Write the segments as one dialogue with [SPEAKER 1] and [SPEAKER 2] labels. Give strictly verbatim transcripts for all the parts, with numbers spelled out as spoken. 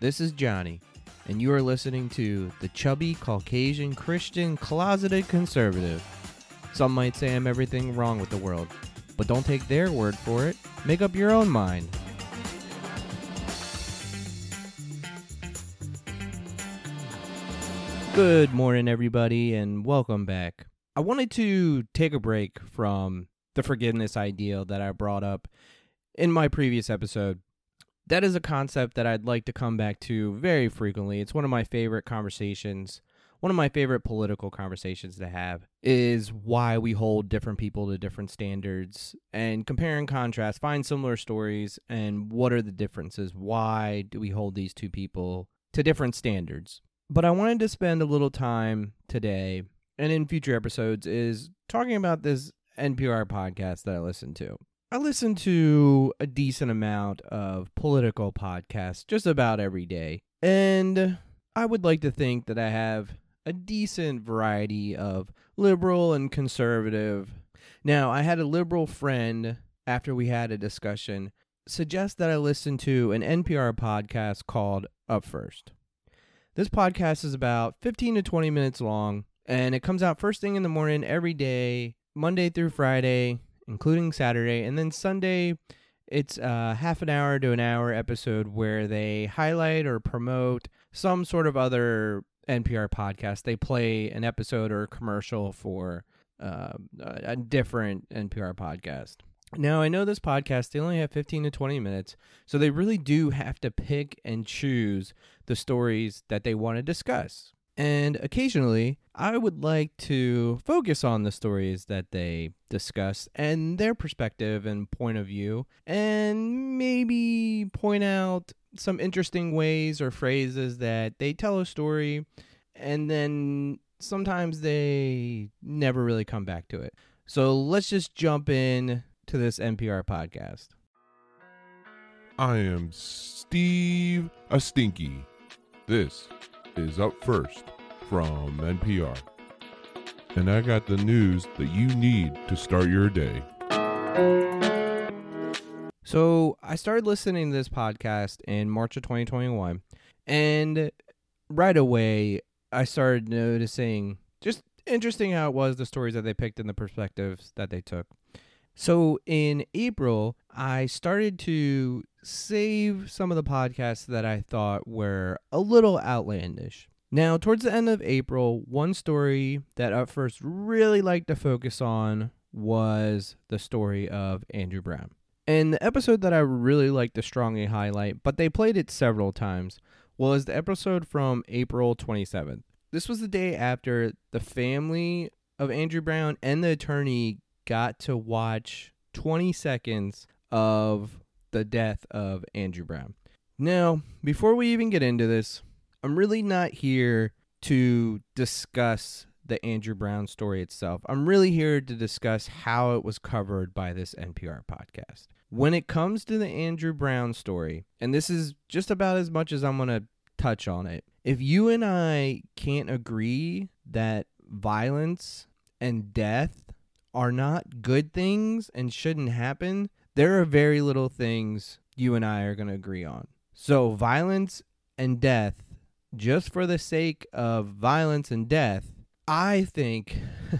[SPEAKER 1] This is Johnny, and you are listening to the Chubby Caucasian Christian Closeted Conservative. Some might say I'm everything wrong with the world, but don't take their word for it. Make up your own mind. Good morning, everybody, and welcome back. I wanted to take a break from the forgiveness ideal that I brought up in my previous episode. That is a concept that I'd like to come back to very frequently. It's one of my favorite conversations. One of my favorite political conversations to have is why we hold different people to different standards and compare and contrast, find similar stories, and what are the differences? Why do we hold these two people to different standards? But I wanted to spend a little time today and in future episodes is talking about this N P R podcast that I listen to. I listen to a decent amount of political podcasts just about every day, and I would like to think that I have a decent variety of liberal and conservative. Now, I had a liberal friend, after we had a discussion, suggest that I listen to an N P R podcast called Up First. This podcast is about fifteen to twenty minutes long, and it comes out first thing in the morning every day, Monday through Friday, including Saturday, and then Sunday, it's a half an hour to an hour episode where they highlight or promote some sort of other N P R podcast. They play an episode or a commercial for uh, a different N P R podcast. Now, I know this podcast, they only have fifteen to twenty minutes, so they really do have to pick and choose the stories that they want to discuss. And occasionally, I would like to focus on the stories that they discuss and their perspective and point of view, and maybe point out some interesting ways or phrases that they tell a story, and then sometimes they never really come back to it. So let's just jump in to this N P R podcast.
[SPEAKER 2] I am Steve Astinky. This is Up First from N P R. And I got the news that you need to start your day.
[SPEAKER 1] So I started listening to this podcast in March of twenty twenty-one, and right away I started noticing just interesting how it was, the stories that they picked and the perspectives that they took. So in April, I started to save some of the podcasts that I thought were a little outlandish. Now, towards the end of April, one story that Up First really liked to focus on was the story of Andrew Brown. And the episode that I really like to strongly highlight, but they played it several times, was the episode from April twenty-seventh. This was the day after the family of Andrew Brown and the attorney got to watch twenty seconds of the death of Andrew Brown. Now, before we even get into this, I'm really not here to discuss the Andrew Brown story itself. I'm really here to discuss how it was covered by this N P R podcast. When it comes to the Andrew Brown story, and this is just about as much as I'm going to touch on it, if you and I can't agree that violence and death are not good things and shouldn't happen, there are very little things you and I are going to agree on. So violence and death, just for the sake of violence and death, I think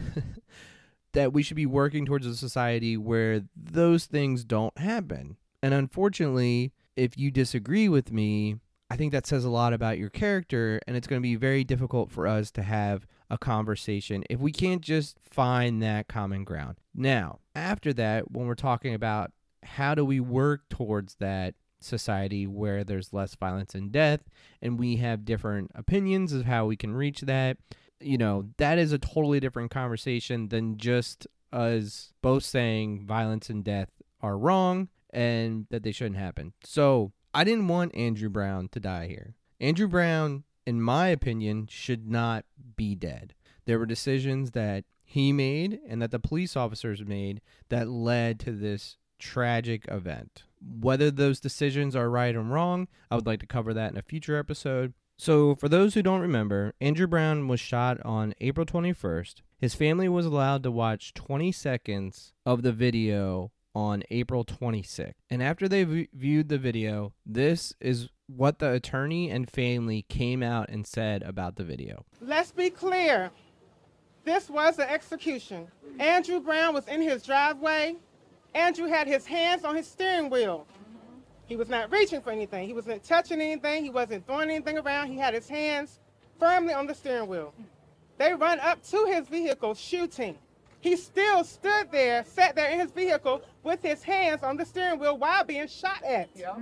[SPEAKER 1] that we should be working towards a society where those things don't happen. And unfortunately, if you disagree with me, I think that says a lot about your character, and it's going to be very difficult for us to have a conversation if we can't just find that common ground. Now, after that, when we're talking about how do we work towards that society where there's less violence and death, and we have different opinions of how we can reach that, you know, that is a totally different conversation than just us both saying violence and death are wrong and that they shouldn't happen. So I didn't want Andrew Brown to die here. Andrew Brown, in my opinion, should not be dead. There were decisions that he made and that the police officers made that led to this tragic event. Whether those decisions are right or wrong, I would like to cover that in a future episode. So for those who don't remember, Andrew Brown was shot on April twenty-first. His family was allowed to watch twenty seconds of the video on April twenty-sixth. And after they v- viewed the video, this is what the attorney and family came out and said about the video.
[SPEAKER 3] Let's be clear. This was an execution. Andrew Brown was in his driveway. Andrew had his hands on his steering wheel. He was not reaching for anything. He wasn't touching anything. He wasn't throwing anything around. He had his hands firmly on the steering wheel. They run up to his vehicle shooting. He still stood there, sat there in his vehicle with his hands on the steering wheel while being shot at. Yeah.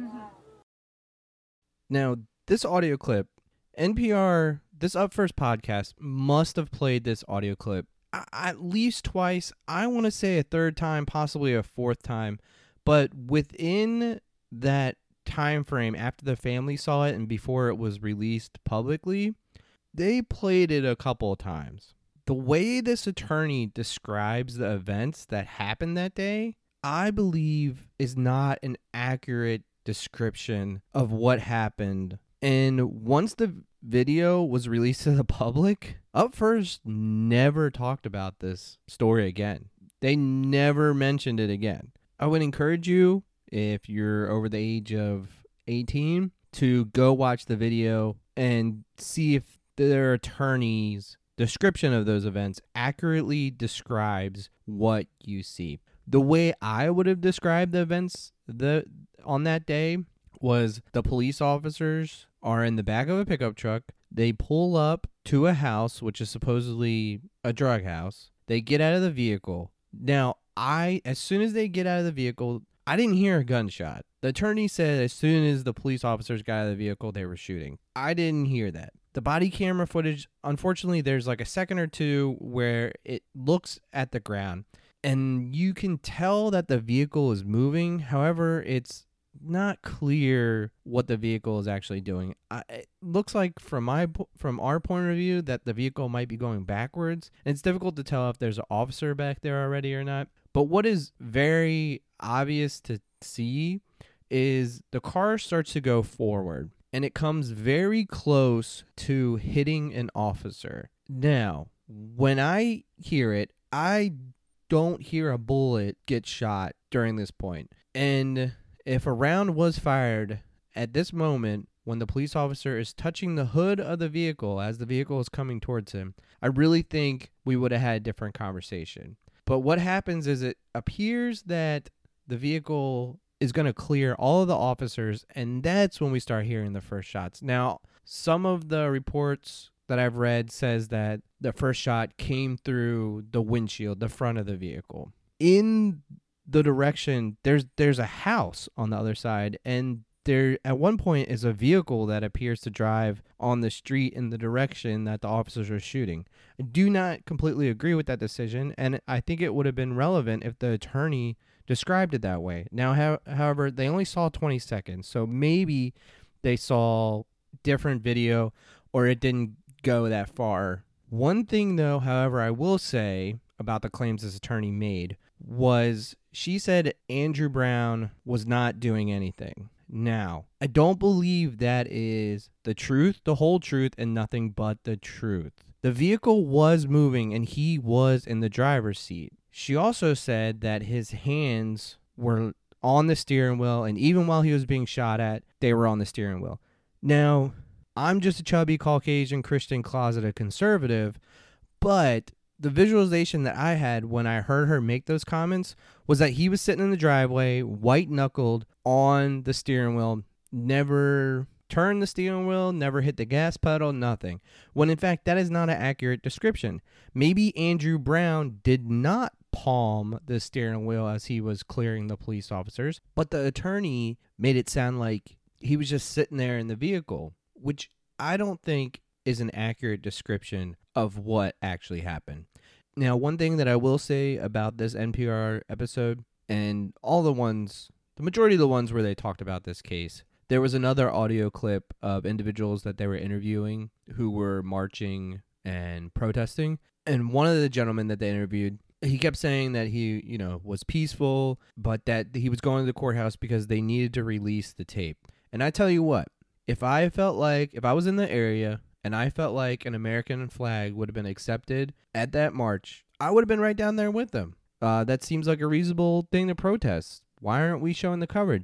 [SPEAKER 1] Now, this audio clip, N P R, this Up First podcast must have played this audio clip a- at least twice. I want to say a third time, possibly a fourth time. But within that time frame, after the family saw it and before it was released publicly, they played it a couple of times. The way this attorney describes the events that happened that day, I believe is not an accurate description of what happened. And once the video was released to the public, Up First never talked about this story again. They never mentioned it again. I would encourage you, if you're over the age of eighteen, to go watch the video and see if their attorney's description of those events accurately describes what you see. The way I would have described the events the on that day was the police officers are in the back of a pickup truck. They pull up to a house, which is supposedly a drug house. They get out of the vehicle. Now, I, as soon as they get out of the vehicle, I didn't hear a gunshot. The attorney said as soon as the police officers got out of the vehicle, they were shooting. I didn't hear that. The body camera footage, unfortunately, there's like a second or two where it looks at the ground and you can tell that the vehicle is moving. However, it's not clear what the vehicle is actually doing. I, it looks like from my from our point of view that the vehicle might be going backwards. And it's difficult to tell if there's an officer back there already or not. But what is very obvious to see is the car starts to go forward and it comes very close to hitting an officer. Now, when I hear it, I don't hear a bullet get shot during this point. And if a round was fired at this moment, when the police officer is touching the hood of the vehicle as the vehicle is coming towards him, I really think we would have had a different conversation. But what happens is it appears that the vehicle is going to clear all of the officers, and that's when we start hearing the first shots. Now, some of the reports that I've read says that the first shot came through the windshield, the front of the vehicle. In the direction, there's there's a house on the other side, and there at one point is a vehicle that appears to drive on the street in the direction that the officers are shooting. I do not completely agree with that decision, and I think it would have been relevant if the attorney described it that way. Now, how, however, they only saw twenty seconds, so maybe they saw different video or it didn't go that far. One thing, though, however, I will say about the claims this attorney made was she said Andrew Brown was not doing anything. Now, I don't believe that is the truth, the whole truth, and nothing but the truth. The vehicle was moving and he was in the driver's seat. She also said that his hands were on the steering wheel, and even while he was being shot at, they were on the steering wheel. Now, I'm just a chubby Caucasian Christian closeted conservative, but the visualization that I had when I heard her make those comments was that he was sitting in the driveway, white-knuckled on the steering wheel, never turned the steering wheel, never hit the gas pedal, nothing. When in fact, that is not an accurate description. Maybe Andrew Brown did not palm the steering wheel as he was clearing the police officers, but the attorney made it sound like he was just sitting there in the vehicle, which I don't think is an accurate description of what actually happened. Now, one thing that I will say about this N P R episode, and all the ones, the majority of the ones where they talked about this case, there was another audio clip of individuals that they were interviewing who were marching and protesting. And one of the gentlemen that they interviewed, he kept saying that he, you know, was peaceful, but that he was going to the courthouse because they needed to release the tape. And I tell you what, if I felt like, if I was in the area and I felt like an American flag would have been accepted at that march, I would have been right down there with them. Uh, that seems like a reasonable thing to protest. Why aren't we showing the coverage?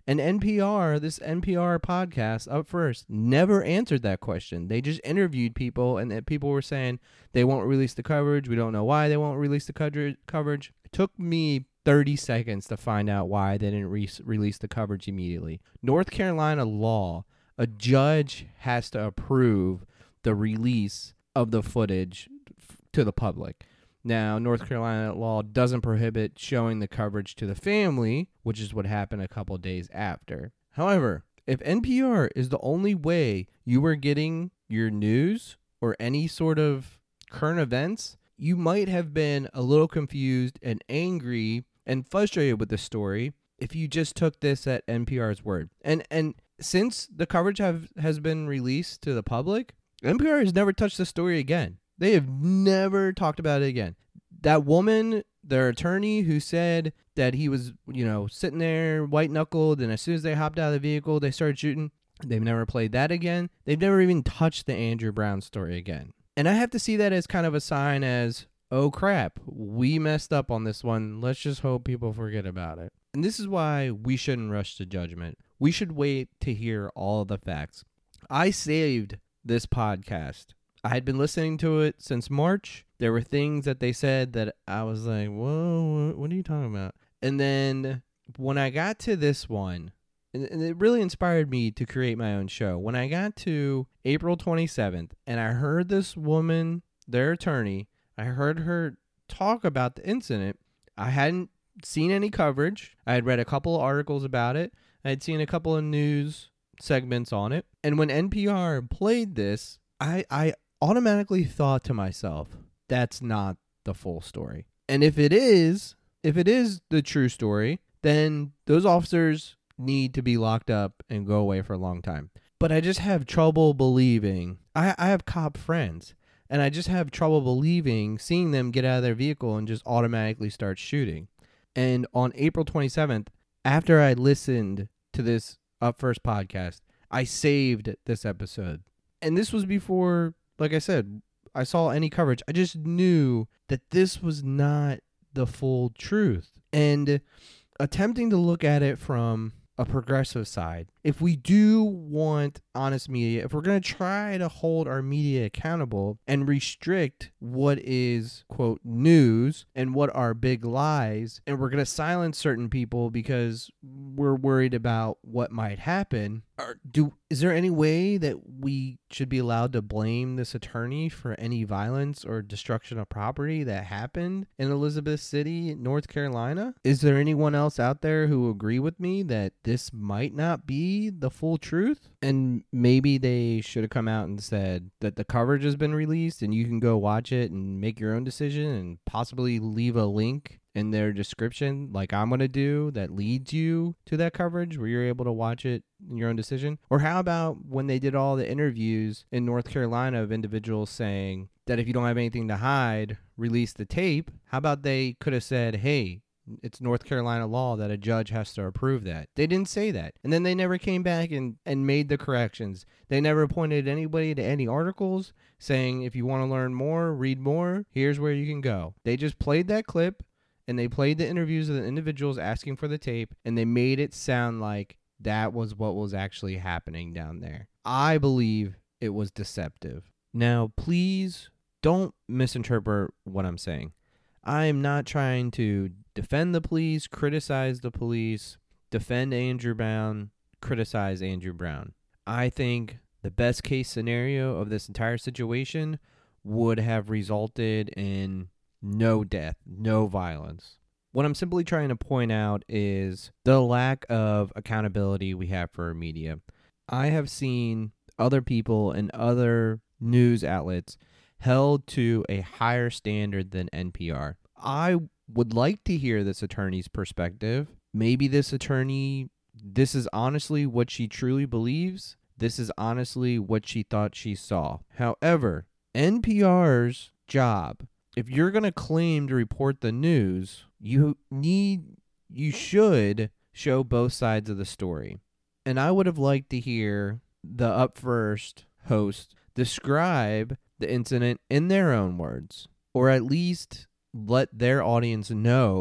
[SPEAKER 1] And N P R, this N P R podcast Up First, never answered that question. They just interviewed people, and people were saying they won't release the coverage. We don't know why they won't release the coverage. It took me thirty seconds to find out why they didn't re- release the coverage immediately. North Carolina law, a judge has to approve the release of the footage f- to the public. Now, North Carolina law doesn't prohibit showing the coverage to the family, which is what happened a couple days after. However, if N P R is the only way you were getting your news or any sort of current events, you might have been a little confused and angry and frustrated with the story if you just took this at N P R's word. And and since the coverage have, has been released to the public, N P R has never touched the story again. They have never talked about it again. That woman, their attorney, who said that he was, you know, sitting there white-knuckled, and as soon as they hopped out of the vehicle, they started shooting. They've never played that again. They've never even touched the Andrew Brown story again. And I have to see that as kind of a sign as, oh crap, we messed up on this one. Let's just hope people forget about it. And this is why we shouldn't rush to judgment. We should wait to hear all of the facts. I saved this podcast. I had been listening to it since March. There were things that they said that I was like, whoa, what are you talking about? And then when I got to this one, and it really inspired me to create my own show. When I got to April twenty-seventh and I heard this woman, their attorney, I heard her talk about the incident. I hadn't seen any coverage. I had read a couple of articles about it. I had seen a couple of news segments on it. And when N P R played this, I, I automatically thought to myself, that's not the full story. And if it is, if it is the true story, then those officers need to be locked up and go away for a long time. But I just have trouble believing. I, I have cop friends, and I just have trouble believing seeing them get out of their vehicle and just automatically start shooting. And on April twenty-seventh, after I listened to this Up First podcast, I saved this episode. And this was before, like I said, I saw any coverage. I just knew that this was not the full truth. And attempting to look at it from a progressive side, if we do want honest media, if we're going to try to hold our media accountable and restrict what is, quote, news and what are big lies, and we're going to silence certain people because we're worried about what might happen, or do is there any way that we should be allowed to blame this attorney for any violence or destruction of property that happened in Elizabeth City, North Carolina? Is there anyone else out there who agree with me that this might not be the full truth? And maybe they should have come out and said that the coverage has been released and you can go watch it and make your own decision, and possibly leave a link in their description like I'm going to do that leads you to that coverage where you're able to watch it in your own decision. Or how about when they did all the interviews in North Carolina of individuals saying that if you don't have anything to hide, release the tape? How about they could have said, hey, it's North Carolina law that a judge has to approve that. They didn't say that. And then they never came back and, and made the corrections. They never pointed anybody to any articles saying, if you want to learn more, read more, here's where you can go. They just played that clip, and they played the interviews of the individuals asking for the tape, and they made it sound like that was what was actually happening down there. I believe it was deceptive. Now, please don't misinterpret what I'm saying. I am not trying to defend the police, criticize the police, defend Andrew Brown, criticize Andrew Brown. I think the best case scenario of this entire situation would have resulted in no death, no violence. What I'm simply trying to point out is the lack of accountability we have for our media. I have seen other people and other news outlets held to a higher standard than N P R. I would like to hear this attorney's perspective. Maybe this attorney, this is honestly what she truly believes. This is honestly what she thought she saw. However, N P R's job, if you're going to claim to report the news, you need, you should show both sides of the story. And I would have liked to hear the Up First host describe the incident in their own words, or at least let their audience know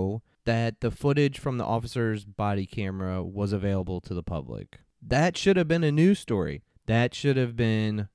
[SPEAKER 1] that the footage from the officer's body camera was available to the public. That should have been a news story. That should have been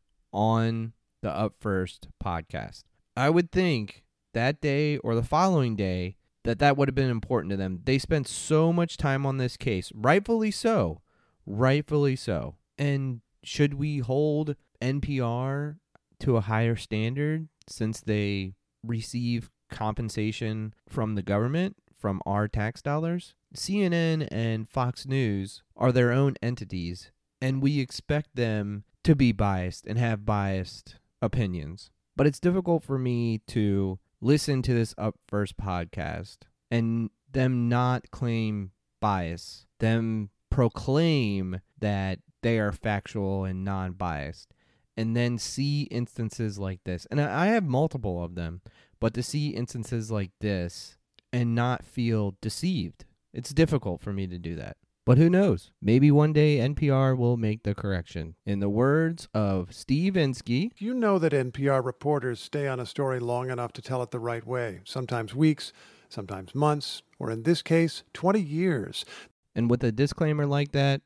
[SPEAKER 1] on the Up First podcast. I would think that day or the following day that that would have been important to them. They spent so much time on this case, rightfully so, rightfully so. And should we hold N P R to a higher standard since they receive compensation from the government, from our tax dollars? C N N and Fox News are their own entities, and we expect them to be biased and have biased opinions. But it's difficult for me to listen to this Up First podcast and them not claim bias, them proclaim that they are factual and non-biased, and then see instances like this. And I have multiple of them, but to see instances like this and not feel deceived, it's difficult for me to do that. But who knows? Maybe one day N P R will make the correction. In the words of Steve Inskeep,
[SPEAKER 4] You know that N P R reporters stay on a story long enough to tell it the right way, sometimes weeks, sometimes months, or in this case, twenty years.
[SPEAKER 1] And with a disclaimer like that,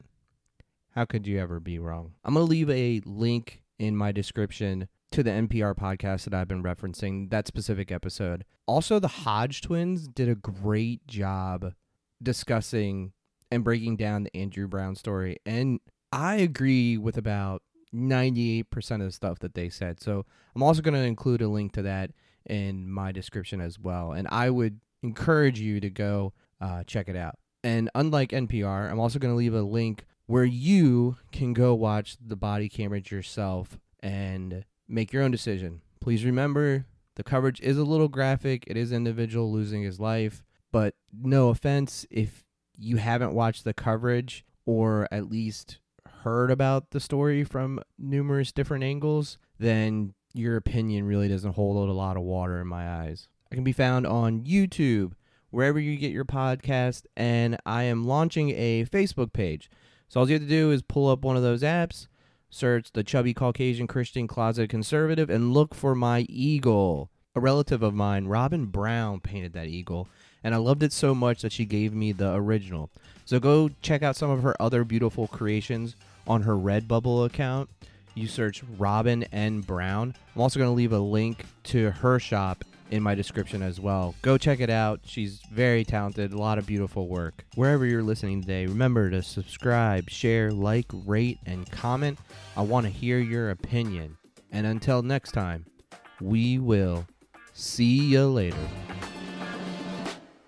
[SPEAKER 1] how could you ever be wrong? I'm going to leave a link in my description to the N P R podcast that I've been referencing, that specific episode. Also, the Hodge twins did a great job discussing and breaking down the Andrew Brown story. And I agree with about ninety-eight percent of the stuff that they said. So I'm also going to include a link to that in my description as well. And I would encourage you to go uh, check it out. And unlike N P R, I'm also going to leave a link where you can go watch the body cameras yourself and make your own decision. Please remember, the coverage is a little graphic. It is an individual losing his life. But no offense, if you haven't watched the coverage or at least heard about the story from numerous different angles, then your opinion really doesn't hold a lot of water in my eyes. I can be found on YouTube, wherever you get your podcast, and I am launching a Facebook page. So all you have to do is pull up one of those apps, search the Chubby Caucasian Christian Closet Conservative, and look for my eagle. A relative of mine, Robin Brown, painted that eagle, and I loved it so much that she gave me the original. So go check out some of her other beautiful creations on her Redbubble account. You search Robin N. Brown. I'm also going to leave a link to her shop in my description as well. Go check it out. She's very talented, a lot of beautiful work. Wherever you're listening today, remember to subscribe, share, like, rate, and comment. I want to hear your opinion. And until next time, we will see you later.